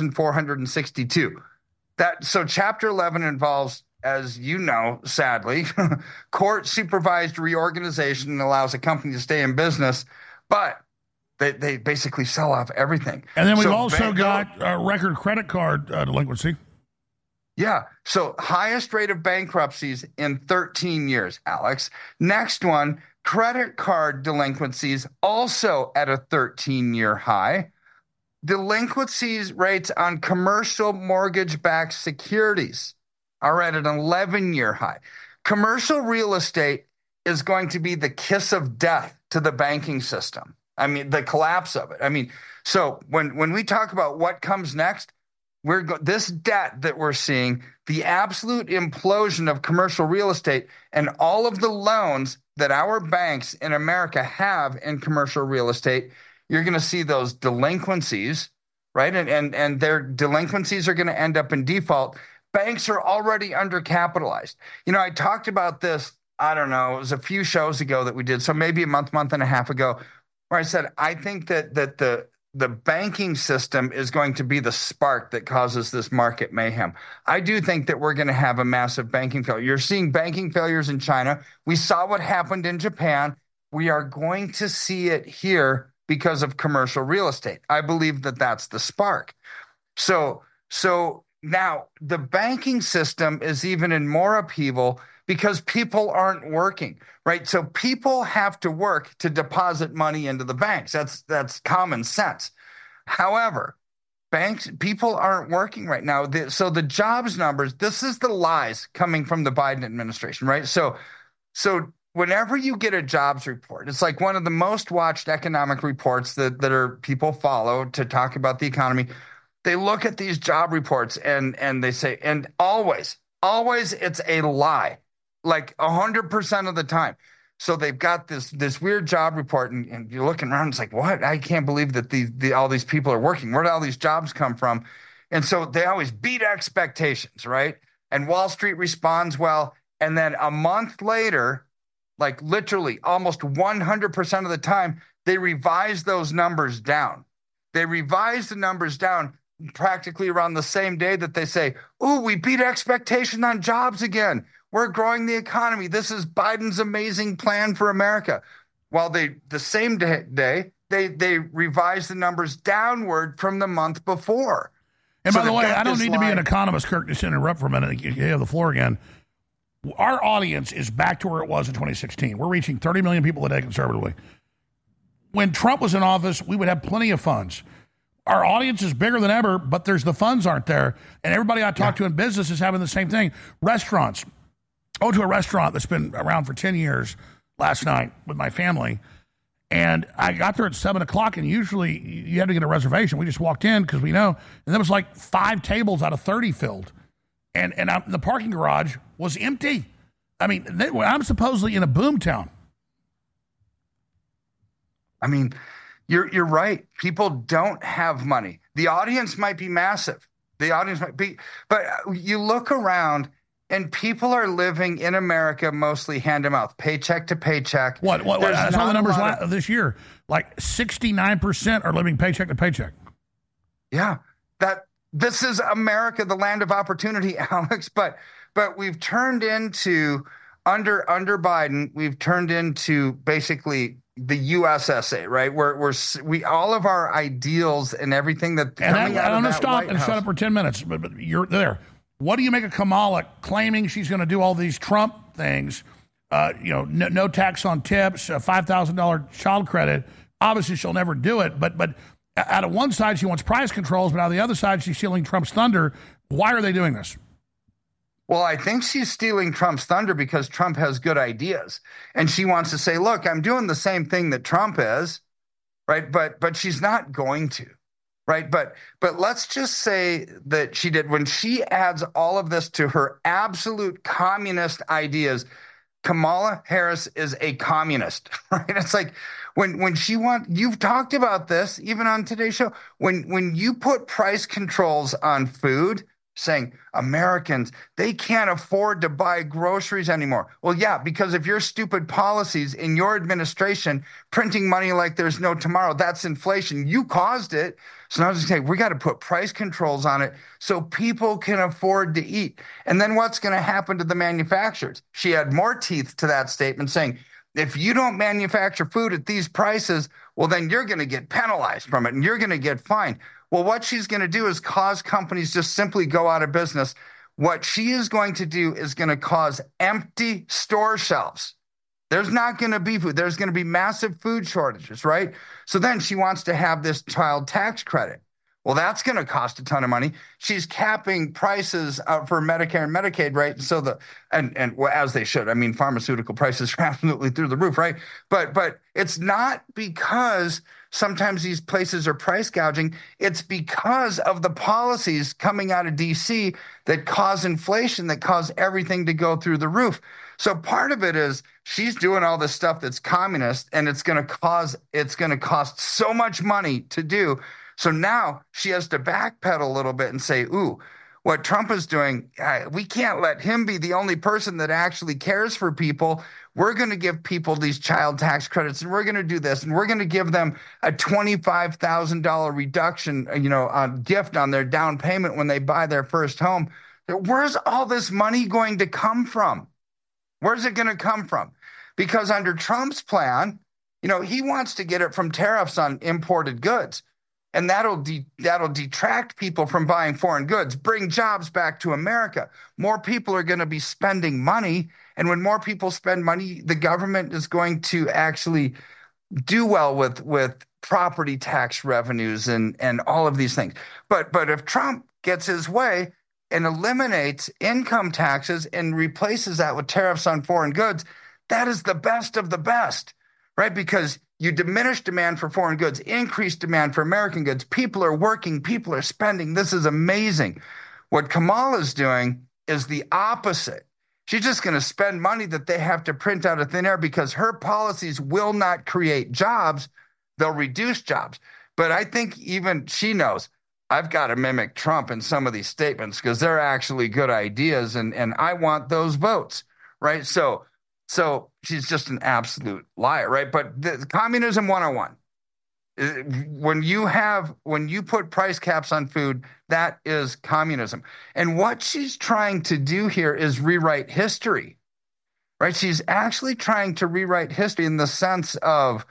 2,462. So Chapter 11 involves, as you know, sadly, court-supervised reorganization and allows a company to stay in business, but they basically sell off everything. And then we've also got record credit card delinquency. Yeah. So highest rate of bankruptcies in 13 years, Alex. Next one, credit card delinquencies also at a 13-year high. Delinquencies rates on commercial mortgage-backed securities are at an 11-year high. Commercial real estate is going to be the kiss of death to the banking system. I mean, the collapse of it. I mean, so when we talk about what comes next, this debt that we're seeing, the absolute implosion of commercial real estate and all of the loans that our banks in America have in commercial real estate, you're going to see those delinquencies, right? And their delinquencies are going to end up in default. Banks are already undercapitalized. You know, I talked about this, I don't know, it was a few shows ago that we did, so maybe a month and a half ago, where I said, I think that the banking system is going to be the spark that causes this market mayhem. I do think that we're going to have a massive banking failure. You're seeing banking failures in China. We saw what happened in Japan. We are going to see it here because of commercial real estate. I believe that that's the spark. So now the banking system is even in more upheaval because people aren't working, right? So people have to work to deposit money into the banks. That's common sense. However, people aren't working right now. So the jobs numbers, this is the lies coming from the Biden administration, right? So whenever you get a jobs report, it's like one of the most watched economic reports that people follow to talk about the economy. They look at these job reports and they say, and always it's a lie. Like 100% of the time. So they've got this weird job report, and you're looking around, it's like, what? I can't believe that all these people are working. Where do all these jobs come from? And so they always beat expectations, right? And Wall Street responds well. And then a month later, like literally almost 100% of the time, they revise those numbers down. They revise the numbers down practically around the same day that they say, ooh, we beat expectation on jobs again. We're growing the economy. This is Biden's amazing plan for America. While the same day, they revised the numbers downward from the month before. And by the way, I don't need to be an economist, Kirk, just interrupt for a minute. You have the floor again. Our audience is back to where it was in 2016. We're reaching 30 million people a day conservatively. When Trump was in office, we would have plenty of funds. Our audience is bigger than ever, but the funds aren't there. And everybody I talk to in business is having the same thing. Restaurants. I went to a restaurant that's been around for 10 years last night with my family. And I got there at 7 o'clock, and usually you had to get a reservation. We just walked in because we know. And there was like 5 tables out of 30 filled. And the parking garage was empty. I mean, I'm supposedly in a boom town. I mean, you're right. People don't have money. The audience might be massive. But you look around, and people are living in America mostly hand to mouth, paycheck to paycheck. What? I saw the numbers this year. Like 69% are living paycheck to paycheck. Yeah, this is America, the land of opportunity, Alex. But we've turned into under Biden, we've turned into basically the USSA, right? We all of our ideals and everything that. And I'm going to stop and shut up for 10 minutes. But you're there. What do you make of Kamala claiming she's going to do all these Trump things? No tax on tips, $5,000 child credit. Obviously, she'll never do it. But out of one side, she wants price controls, but out of the other side, she's stealing Trump's thunder. Why are they doing this? Well, I think she's stealing Trump's thunder because Trump has good ideas. And she wants to say, look, I'm doing the same thing that Trump is, right? But she's not going to, right? But let's just say that she did. When she adds all of this to her absolute communist ideas, Kamala Harris is a communist, right? It's like when you've talked about this even on today's show, when you put price controls on food, saying Americans, they can't afford to buy groceries anymore. Well, yeah, because of your stupid policies in your administration, printing money like there's no tomorrow, that's inflation. You caused it. So now I was saying, we got to put price controls on it so people can afford to eat. And then what's going to happen to the manufacturers? She had more teeth to that statement saying, if you don't manufacture food at these prices, well, then you're going to get penalized from it and you're going to get fined. Well, what she's going to do is cause companies just simply go out of business. What she is going to do is going to cause empty store shelves. There's not going to be food. There's going to be massive food shortages, right? So then she wants to have this child tax credit. Well, that's going to cost a ton of money. She's capping prices for Medicare and Medicaid, right? So as they should. I mean, pharmaceutical prices are absolutely through the roof, right? But it's not because sometimes these places are price gouging. It's because of the policies coming out of D.C. that cause inflation, that cause everything to go through the roof. So part of it is she's doing all this stuff that's communist, and it's going to cost so much money to do. So now she has to backpedal a little bit and say, ooh, what Trump is doing, we can't let him be the only person that actually cares for people. We're going to give people these child tax credits, and we're going to do this, and we're going to give them a $25,000 reduction, on gift on their down payment when they buy their first home. Where's all this money going to come from? Where's it going to come from? Because under Trump's plan, he wants to get it from tariffs on imported goods. And that'll detract people from buying foreign goods, bring jobs back to America. More people are going to be spending money. And when more people spend money, the government is going to actually do well with property tax revenues and all of these things. But if Trump gets his way and eliminates income taxes and replaces that with tariffs on foreign goods, that is the best of the best, right? Because you diminish demand for foreign goods, increase demand for American goods. People are working, people are spending. This is amazing. What Kamala is doing is the opposite. She's just going to spend money that they have to print out of thin air because her policies will not create jobs. They'll reduce jobs. But I think even she knows, I've got to mimic Trump in some of these statements because they're actually good ideas, and I want those votes, right? So she's just an absolute liar, right? But the communism 101. When you put price caps on food, that is communism. And what she's trying to do here is rewrite history, right? She's actually trying to rewrite history in the sense of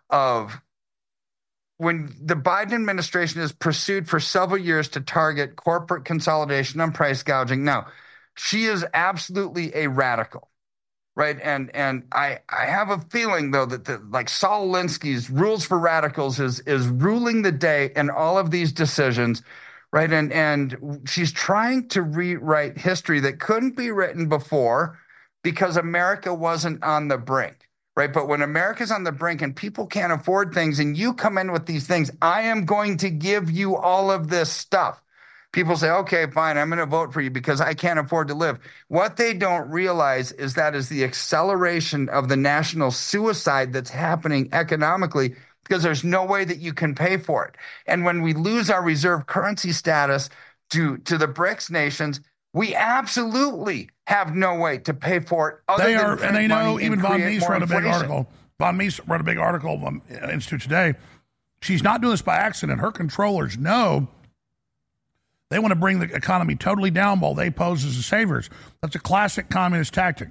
when the Biden administration has pursued for several years to target corporate consolidation and price gouging. Now, she is absolutely a radical. Right. And I have a feeling, though, that like Saul Alinsky's Rules for Radicals is ruling the day in all of these decisions. Right. And she's trying to rewrite history that couldn't be written before because America wasn't on the brink. Right. But when America's on the brink and people can't afford things and you come in with these things, I am going to give you all of this stuff. People say, okay, fine, I'm going to vote for you because I can't afford to live. What they don't realize is that is the acceleration of the national suicide that's happening economically because there's no way that you can pay for it. And when we lose our reserve currency status to the BRICS nations, we absolutely have no way to pay for it. And they know, even Von Mies wrote a big article. Von Mies wrote a big article on Institute Today. She's not doing this by accident. Her controllers know they want to bring the economy totally down while they pose as the saviors. That's a classic communist tactic.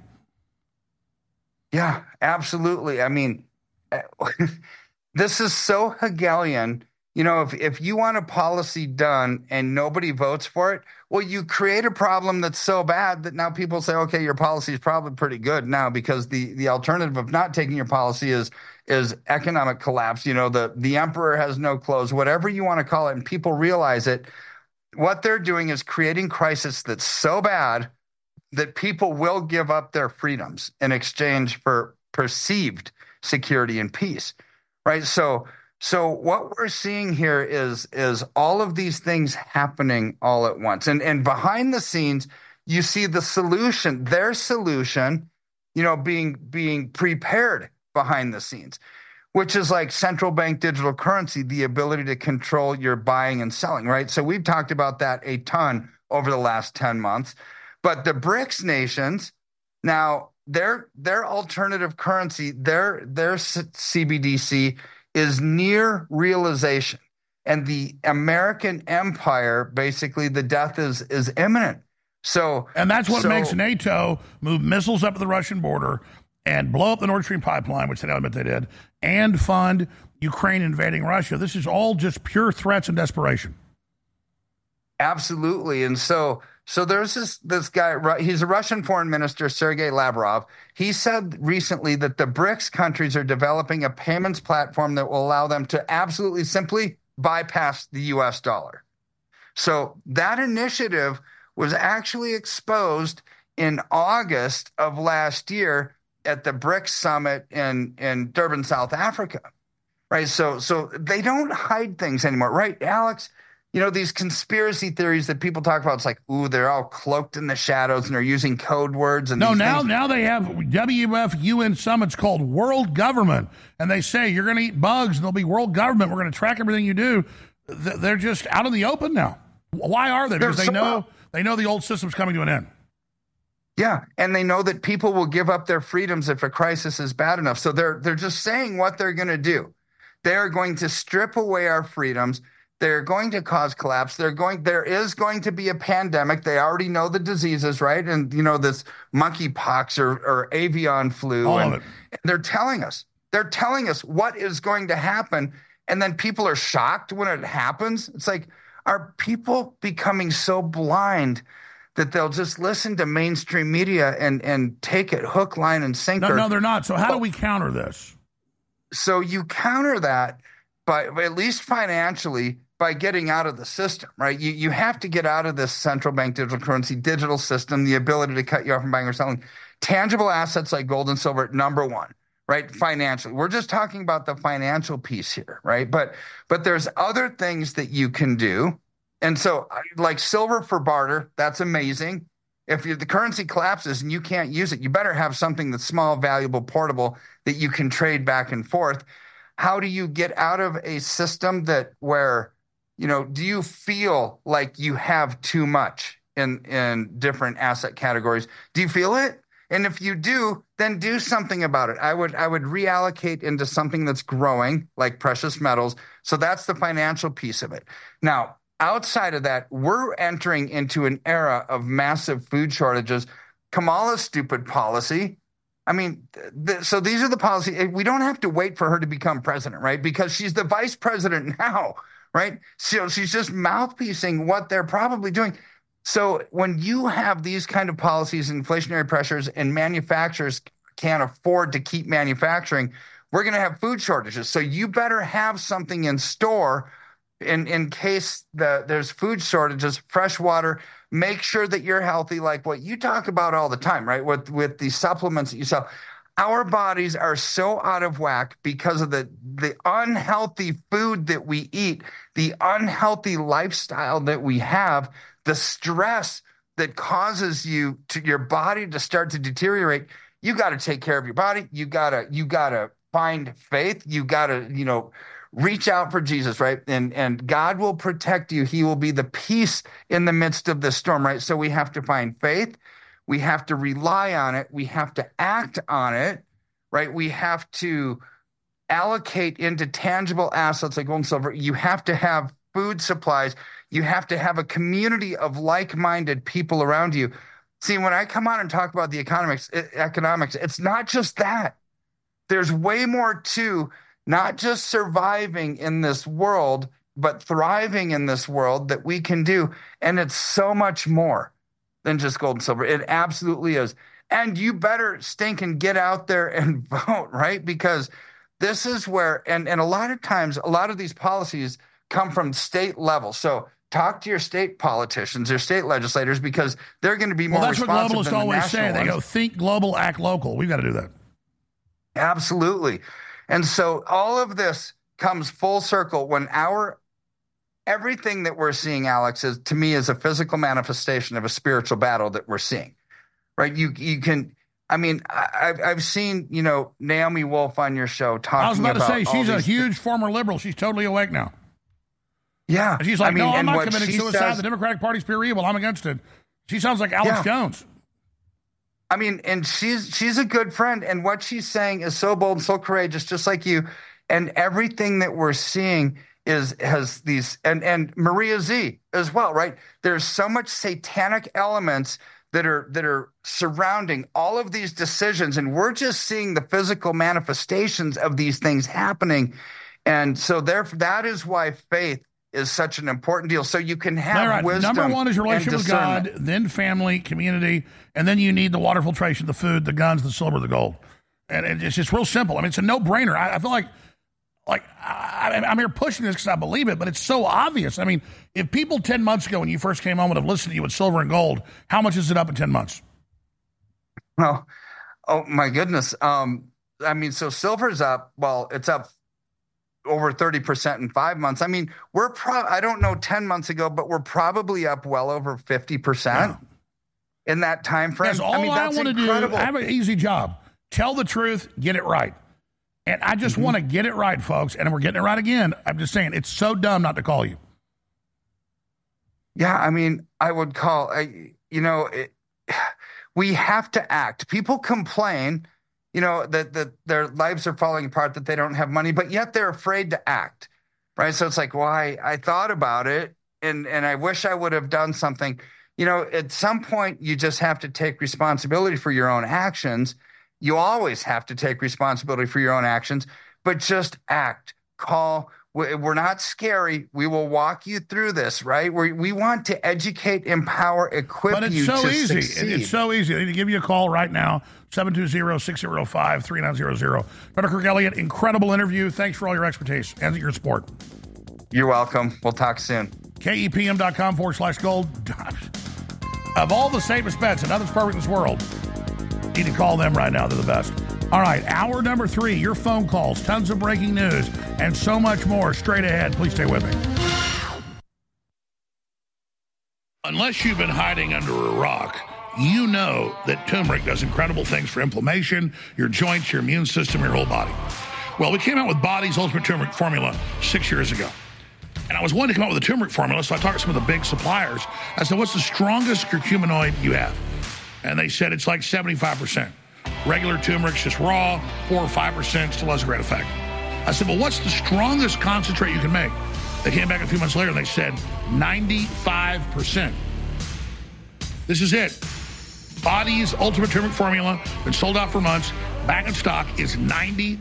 Yeah, absolutely. I mean, this is so Hegelian. If you want a policy done and nobody votes for it, well, you create a problem that's so bad that now people say, okay, your policy is probably pretty good now because the alternative of not taking your policy is economic collapse. The emperor has no clothes, whatever you want to call it, and people realize it. What they're doing is creating crisis that's so bad that people will give up their freedoms in exchange for perceived security and peace, right? So what we're seeing here is all of these things happening all at once. And behind the scenes, you see the solution, their solution, being prepared behind the scenes, which is like central bank digital currency, the ability to control your buying and selling, right? So we've talked about that a ton over the last 10 months. But the BRICS nations, now their alternative currency, their CBDC is near realization. And the American empire, basically the death is imminent. And that's what makes NATO move missiles up to the Russian border and blow up the Nord Stream pipeline, which they don't admit they did, and fund Ukraine invading Russia. This is all just pure threats and desperation. Absolutely. And so there's this guy, he's a Russian foreign minister, Sergei Lavrov. He said recently that the BRICS countries are developing a payments platform that will allow them to absolutely simply bypass the US dollar. So that initiative was actually exposed in August of last year at the BRICS summit in Durban, South Africa, right? So they don't hide things anymore, right, Alex? These conspiracy theories that people talk about, it's like, ooh, they're all cloaked in the shadows and they're using code words. And now they have WF UN summits called World Government, and they say you're going to eat bugs and they'll be world government. We're going to track everything you do. They're just out in the open now. Why are they? Because they know the old system's coming to an end. Yeah, and they know that people will give up their freedoms if a crisis is bad enough. So they're just saying what they're going to do. They are going to strip away our freedoms. They're going to cause collapse. There is going to be a pandemic. They already know the diseases, right? And this monkeypox or avian flu. And they're telling us what is going to happen. And then people are shocked when it happens. It's like, are people becoming so blind that they'll just listen to mainstream media and take it hook, line, and sinker? No, they're not. So how do we counter this? So you counter that by, at least financially, by getting out of the system, right? You have to get out of this central bank digital currency, digital system, the ability to cut you off from buying or selling. Tangible assets like gold and silver, number one, right? Financially. We're just talking about the financial piece here, right? But there's other things that you can do. And so like silver for barter, that's amazing. If the currency collapses and you can't use it, you better have something that's small, valuable, portable that you can trade back and forth. How do you get out of a system where do you feel like you have too much in different asset categories? Do you feel it? And if you do, then do something about it. I would reallocate into something that's growing, like precious metals. So that's the financial piece of it. Now, outside of that, we're entering into an era of massive food shortages. Kamala's stupid policy. I mean, so these are the policies. We don't have to wait for her to become president, right? Because she's the vice president now. Right? So she's just mouthpiecing what they're probably doing. So when you have these kind of policies, inflationary pressures, and manufacturers can't afford to keep manufacturing, we're going to have food shortages. So you better have something in store in case there's food shortages, fresh water. Make sure that you're healthy, like what you talk about all the time, right? With the supplements that you sell. Our bodies are so out of whack because of the unhealthy food that we eat, the unhealthy lifestyle that we have, the stress that causes your body to start to deteriorate. You got to take care of your body. You got to find faith. You got to, reach out for Jesus, right? And God will protect you. He will be the peace in the midst of the storm, right? So we have to find faith. We have to rely on it. We have to act on it, right? We have to allocate into tangible assets like gold and silver. You have to have food supplies. You have to have a community of like-minded people around you. See, when I come on and talk about the economics, it's not just that. There's way more to not just surviving in this world, but thriving in this world that we can do. And it's so much more than just gold and silver. It absolutely is. And you better stink and get out there and vote, right? Because this is where, and a lot of times, a lot of these policies come from state level. So talk to your state politicians, your state legislators, because they're going to be more responsive than the national ones. That's what globalists always say. They go, think global, act local. We've got to do that. Absolutely. And so all of this comes full circle when everything that we're seeing, Alex, is to me is a physical manifestation of a spiritual battle that we're seeing, right? You can, I mean, I've seen, Naomi Wolf on your show talking about. I was about to say, she's a huge former liberal. She's totally awake now. Yeah. And she's like, no, I'm not committing suicide. The Democratic Party's pure evil. I'm against it. She sounds like Alex Jones. I mean, and she's a good friend. And what she's saying is so bold and so courageous, just like you. And everything that we're seeing has these, and Maria Z as well, right? There's so much satanic elements that are surrounding all of these decisions. And we're just seeing the physical manifestations of these things happening. And so that is why faith is such an important deal. So you can have wisdom. Number one is your relationship with God, then family, community, and then you need the water filtration, the food, the guns, the silver, the gold. And it's just real simple. I mean, it's a no-brainer. I feel like I'm here pushing this because I believe it, but it's so obvious. I mean, if people 10 months ago when you first came on would have listened to you with silver and gold, how much is it up in 10 months? Well, oh my goodness. I mean, so silver's up. Well, it's up over 30% in 5 months. I mean, I don't know 10 months ago, but we're probably up well over 50% in that time frame. That's all I want to do. I have an easy job. Tell the truth, get it right. And I just want to get it right, folks. And we're getting it right again. I'm just saying, it's so dumb not to call you. Yeah, I mean, I would call, we have to act. People complain, that their lives are falling apart, that they don't have money, but yet they're afraid to act, right? So it's like, well, I thought about it, and I wish I would have done something. At some point, you just have to take responsibility for your own actions. You always have to take responsibility for your own actions, but just act. Call. We're not scary. We will walk you through this, right? We want to educate, empower, equip you to succeed. It's so easy. I need to give you a call right now, 720-605-3900. Dr. Kirk Elliott, incredible interview. Thanks for all your expertise and your support. You're welcome. We'll talk soon. KEPM.com/gold. Of all the safest bets, and nothing's perfect in this world, you need to call them right now. They're the best. All right, hour number 3, your phone calls, tons of breaking news, and so much more straight ahead. Please stay with me. Unless you've been hiding under a rock, you know that turmeric does incredible things for inflammation, your joints, your immune system, your whole body. Well, we came out with Body's Ultimate Turmeric Formula 6 years ago. And I was wanting to come out with a turmeric formula, so I talked to some of the big suppliers. I said, what's the strongest curcuminoid you have? And they said it's like 75%. Regular turmeric's just raw, 4 or 5%, still has a great effect. I said, well, what's the strongest concentrate you can make? They came back a few months later and they said 95%. This is it. Body's Ultimate Turmeric Formula, been sold out for months, back in stock, is 95%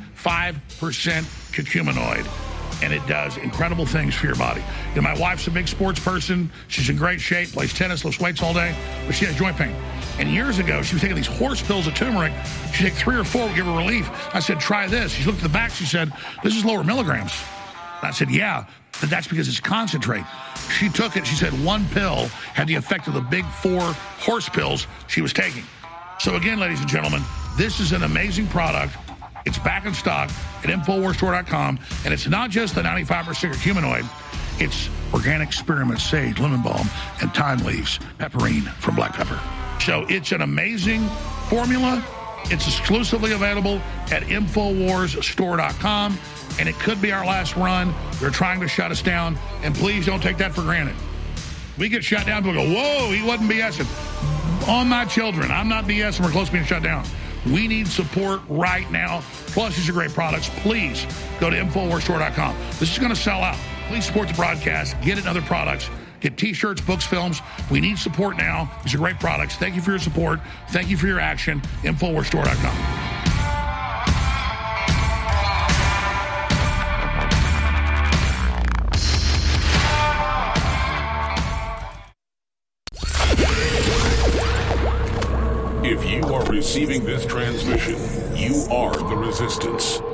curcuminoid. And it does incredible things for your body. My wife's a big sports person. She's in great shape, plays tennis, lifts weights all day, but she has joint pain. And years ago, she was taking these horse pills of turmeric. She'd take 3 or 4, would give her relief. I said, try this. She looked at the back. She said, this is lower milligrams. And I said, yeah, but that's because it's concentrate. She took it. She said 1 pill had the effect of the big 4 horse pills she was taking. So again, ladies and gentlemen, this is an amazing product. It's back in stock at InfoWarsStore.com, and it's not just the 95% curcuminoid. It's organic spearmint, sage, lemon balm, and thyme leaves, pepperine from black pepper. So it's an amazing formula. It's exclusively available at InfoWarsStore.com, and it could be our last run. They're trying to shut us down, and please don't take that for granted. We get shut down, people go, whoa, he wasn't BSing. On my children, I'm not BSing. We're close to being shut down. We need support right now. Plus, these are great products. Please go to InfoWarsStore.com. This is going to sell out. Please support the broadcast. Get it in other products. Get T-shirts, books, films. We need support now. These are great products. Thank you for your support. Thank you for your action. InfoWarsStore.com. If you are receiving this transmission, you are the resistance.